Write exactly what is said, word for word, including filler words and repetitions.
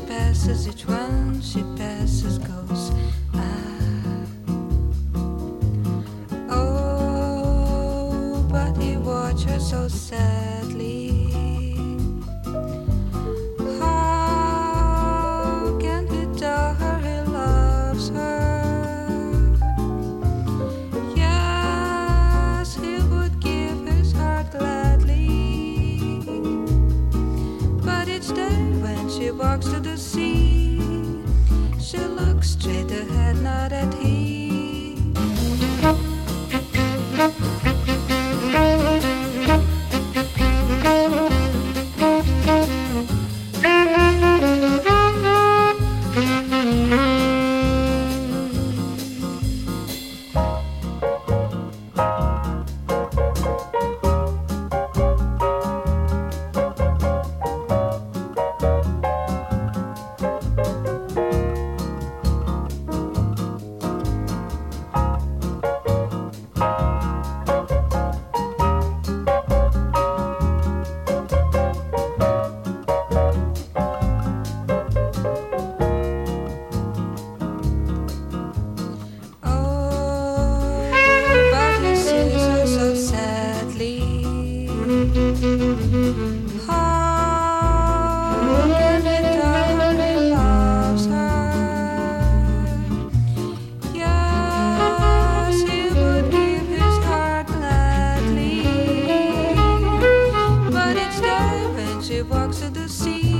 passes, each one she passes goes. Ah. Oh, but he watched her so sadly. How can he tell her he loves her? Yes, he would give his heart gladly. But each day when she walks to the sea, she looks straight ahead, not at he. Walks to the sea.